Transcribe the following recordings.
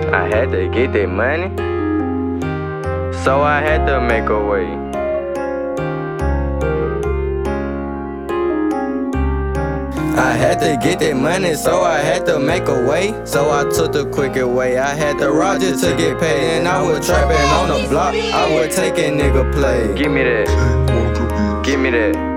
I had to get that money, so I had to make a way. I had to get that money, so I had to make a way. So I took the quicker way. I had to Roger to get paid, and I was trapping on the block. I would take a nigga play. Give me that. Give me that.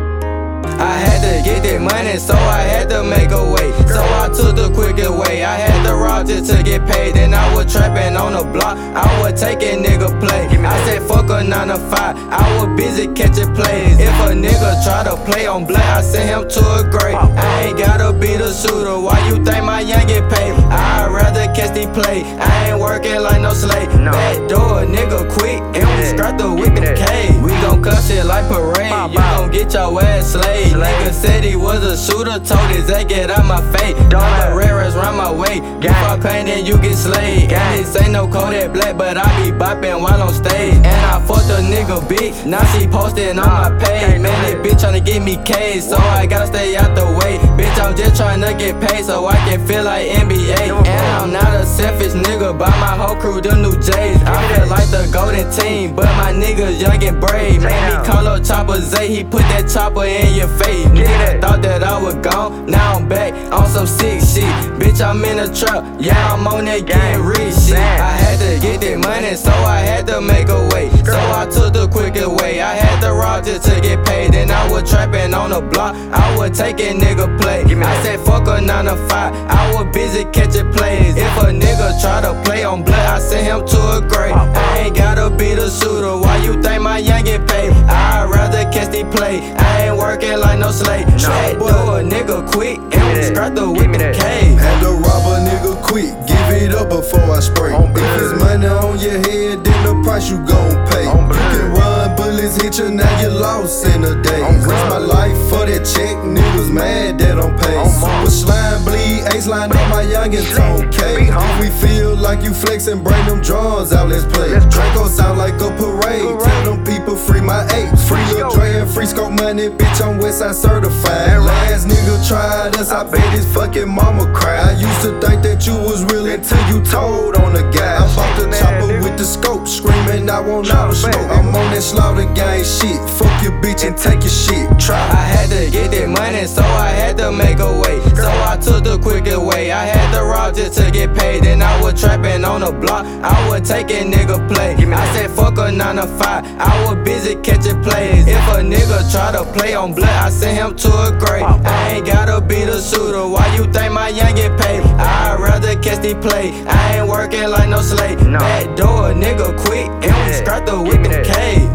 I had to get that money, so I had to make a way. So I took the quicker way. I had to Roger to get paid, and I was trapping on the block. I would take a nigga play. I said fuck a 9 to 5. I was busy catching plays. If a nigga try to play on black, I send him to a grave. I ain't gotta be the shooter. Why you think my young get paid? I'd rather catch the play. I ain't working like no slave. Back door, nigga quick, and we scrap the whip and cave. We gon' cut shit like parade. You gon' get your ass slayed. Nigga said he was a shooter, told his ass get out my face. Don't let Rares round my way. If I paint then you get slayed. And this ain't no Kodak Black, but I be bopping while on stage. And I fucked a nigga bitch, now she posting on my page. Man, this bitch tryna get me caged, so I gotta stay out the way. Bitch, I'm just tryna get paid so I can feel like NBA. And I'm not a selfish nigga, but my whole crew them new J's. I feel like the golden team, but my niggas young and brave. Made me call up Chopper Zay, he put that chopper in your face. Nigga thought that I was gone, now I'm back on some sick shit. Bitch, I'm in a trap, yeah, I'm on that getting rich shit. I had to get that money, so I had to make a way. So I took the quicker way. I had to Roger to get paid, and I was trapping on the block. I would take a nigga play. I said fuck a 9 to 5. I was busy catching plays. If a nigga try to play on blood, I send him to a grave. I ain't gotta be the shooter. Why you think my young get paid? I'd rather catch the play. I ain't working like no slave. Back door, nigga quick, and we scrap the whip and cave. Had to rob a nigga quick, give it up before I spray. If it's money on your head, then the price you gon' pay. You can run, bullets hit you, now you lost in a day. Risk my life for that check, niggas mad that I'm paid. Super slime, bleed, ace line on my youngin' tone K. We feel like you flexin', bring them drums out, let's play. Draco sound like a parade, tell them people free my apes. Free Lil Dre and free Scope money, bitch, I'm Westside certified. Last nigga tried us, I bet his fucking mama cried. I used to think that you was real until you told on the guy. I bought the chopper with the scope, screaming I want all the smoke. I'm on that slaughter gang shit, fuck your bitch and take your shit. I had to get that money, so I had to make a way. So I took the quicker way. I had to Roger to get paid, and I was trapping on the block. I would take a nigga play. I said fuck a 9 to 5. I was busy catching plays. If a nigga try to play on blood, I send him to a grave. I ain't gotta be the shooter. Why you think my young get paid? I'd rather catch the play. I ain't working like no slave. Back door, nigga quick, and we scrap the whip and cave.